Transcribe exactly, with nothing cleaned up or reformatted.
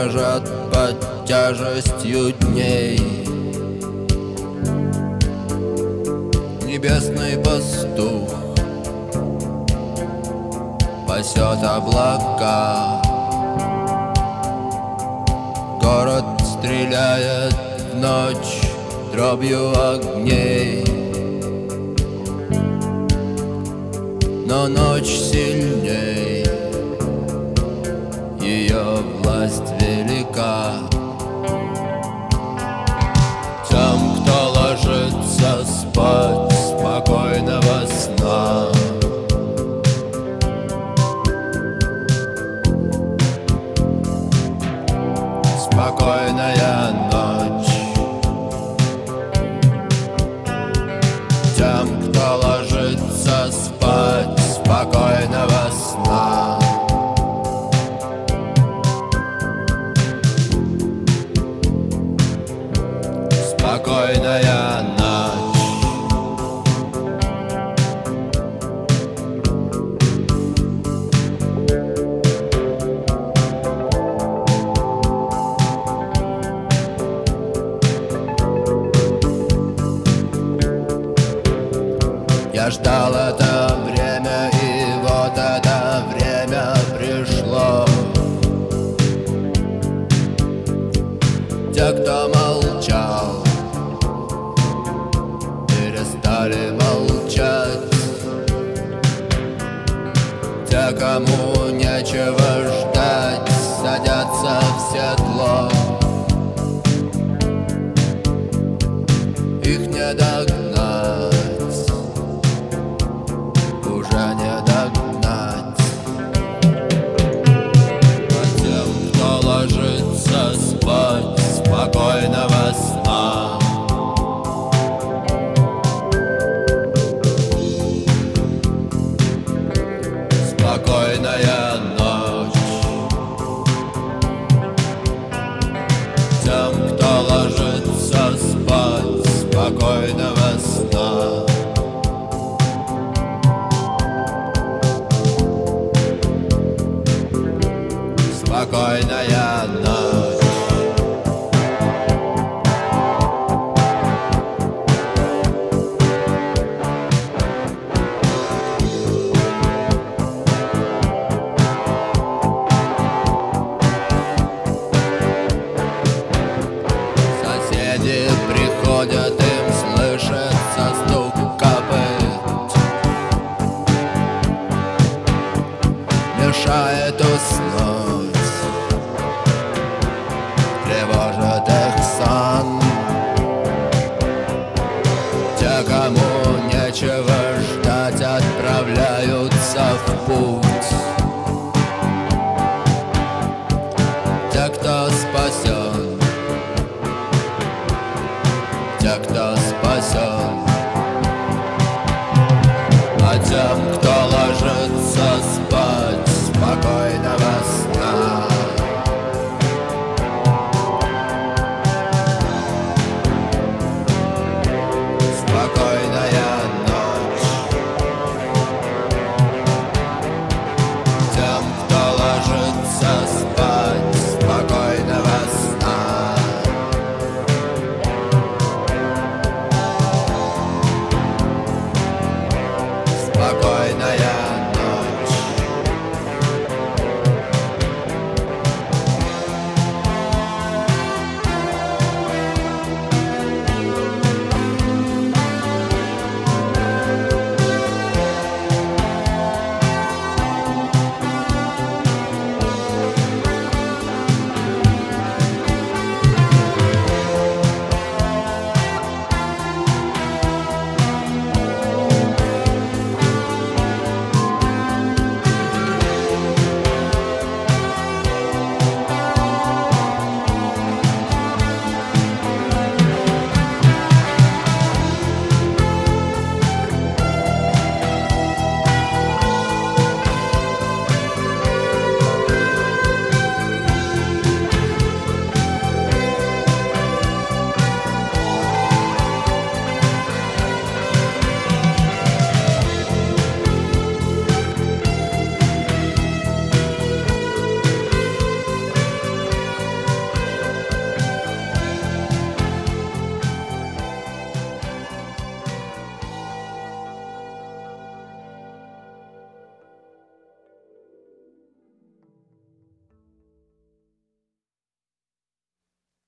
дрожат под тяжестью дней. Небесный пастух пасет облака. Город стреляет в ночь дробью огней. Но ночь сильней, ее власть велика. Тем, кто ложится спать, спокойного сна. Спокойная ночь. Тем, кто ложится спать, спокойного сна. Спокойная ночь. Я ждал это время, и вот это время пришло. Те, кто молчал, перестали молчать. Те, кому нечего ждать, садятся в седло. Их не догнать, уже не догнать. А тем, кто ложится спать, спокойного сна. Спокойная ночь. Тем, кто ложится спать, спокойного сна. Спокойная ночь. Соседи приходят, им слышится стук копыт, мешает уснуть, тревожит их сон. Те, кому нечего ждать, отправляются в путь. Те, кто спасен, те, кто спасен. А тем, кто ложится спать, спокойного сна. Спокойная ночь. Тем, кто ложится спать, спокойного сна. Спокойной